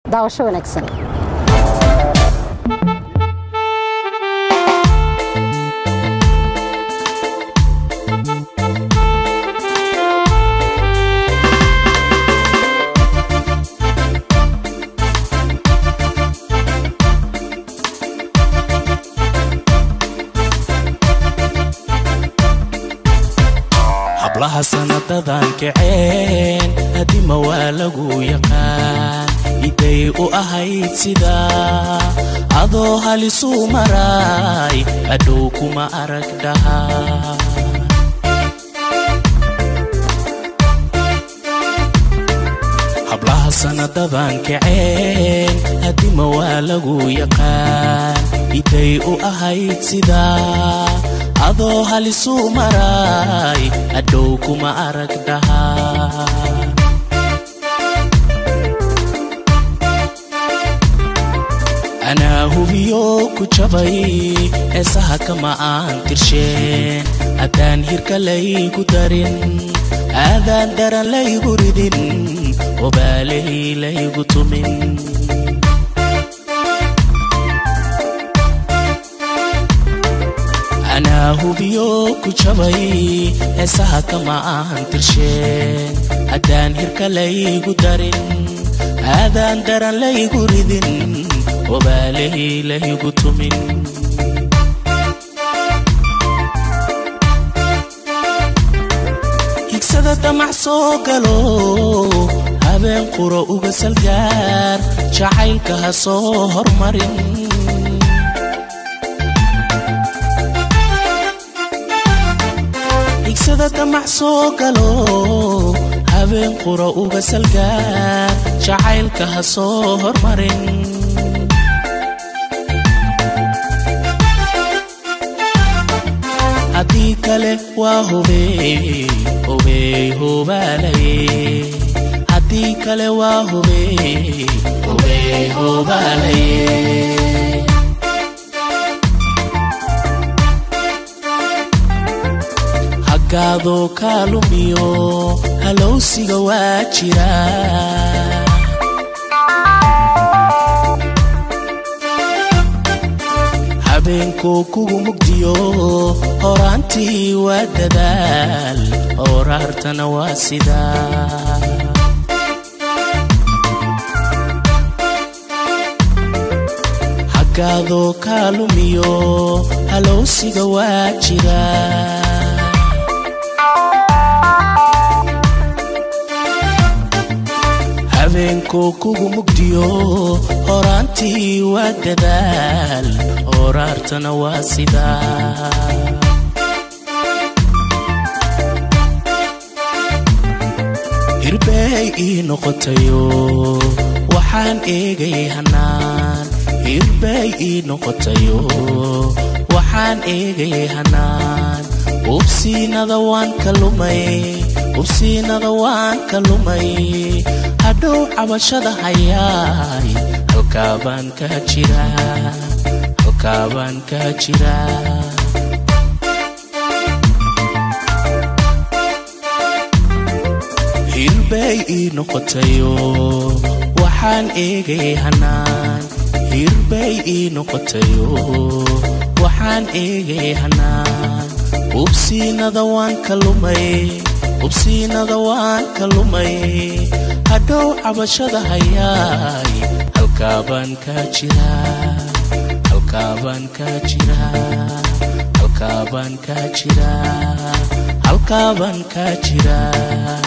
daawasho wanaagsan. hablaha sanadadan kaceen hadima waa lagu yaqaan iday u ahayd sida adoo halisu maray adoo kuma arag dhaha hablaha sanadadan kaceen hadima waa lagu yaqaan iday u ahayd sida adoo halisu maray adoo kuma arag dhaha ana hubiyo ku jabay eesaha kama aan tirsheen adaan hirka laygu darin aadaan daran laygu ridin obaaley laygu tumin ana hubiyo ku jabay eesaha kama aan tirsheen adaan hirka laygu darin aadaan daran laygu ridin obaaley laygu tumin higsada damac soo galo habeen quro uga salgaar jacaylka ha soo hormarin higsada damac soo galo habeen quro uga salgaar jacaylka ha soo hormarin haddii kale waa hubey hubaalay haddii kale waa hubey hubaalay haggaadoo kaalumiyo halowsiga waa jira habeenkoo kugu mugdiyo horaantii waa dadaal horaartana waa sida haggaadoo kaalumiyo halowsiga waa jira habeenkoo kugu mugdiyo horaantii waa dadaal horaartana waa sida hirbay ii noqotayo waxaan eegay hanaan hirbay ii noqotayo waxaan eegay hanaan ubsiinada waan ka lumay hadhow cabashada hayaay halkaabaan ka jira hirbay ii noqotayo waxaan eegay hanaan hirbay ii noqotayo waxaan eegay hanaan ubsiinada waan ka lumay hadhow cabashada hayaay halkaabaan ka jira